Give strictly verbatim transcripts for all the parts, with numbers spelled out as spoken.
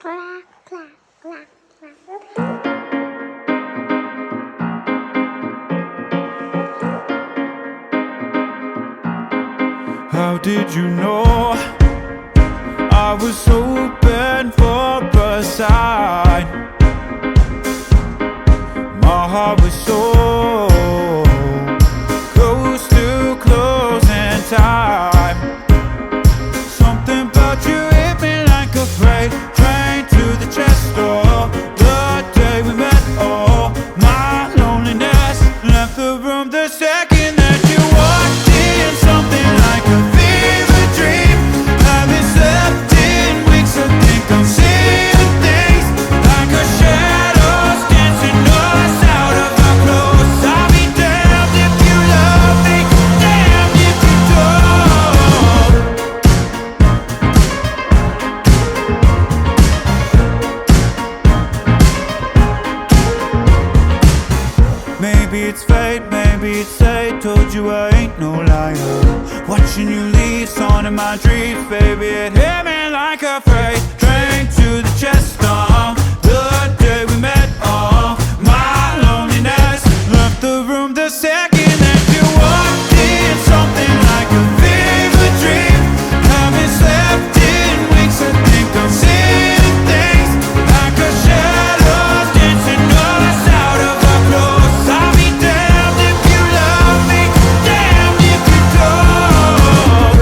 Clack, clack, clack, clack. How did you know I was hoping for a sign? My heart was so close to closing time. Something about you hit me like a freight train to the chest door. The day we met, oh, my loneliness left the room the second that you walked in. Something like a fever dream. Haven't slept in weeks. I think I'm seeing things like a shadows dancing us out of our clothes. I'll be damned if you love me, damned if you don't. Maybe it's fate, maybe it's fate. Told you I ain't no liar. Watching you leave, song in my dreams, baby. It hit me like a freight train to the chest. Uh, the day we met, oh, my loneliness left the room the second that you walked in. Something like a fever dream. Haven't slept in weeks. I think I'm seeing things like a shadow dancing us out of our clothes. I'll be damned if you love me, damned if you don't.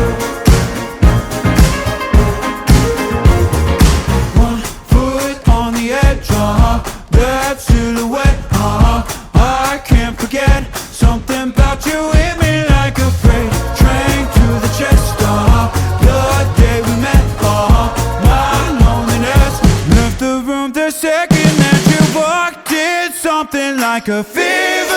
One foot on the edge, uh-huh, that silhouette, uh-huh, I can't forget. Something about you hit me like a freight train to the chest, uh-huh, the day we met, uh-huh, my loneliness left the room the second that you walked in. Something like a fever